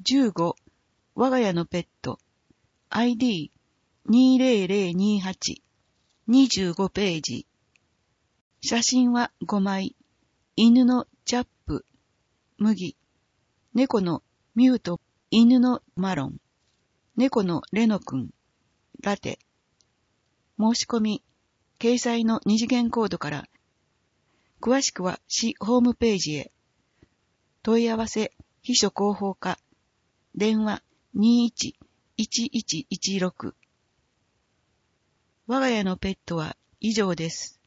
15、我が家のペット、ID20028、25ページ。写真は5枚。犬のチャップ、麦。猫のミュート、犬のマロン。猫のレノ君、ラテ。申し込み、掲載の二次元コードから。詳しくは市ホームページへ。問い合わせ、秘書広報課。電話21-1116。我が家のペットは以上です。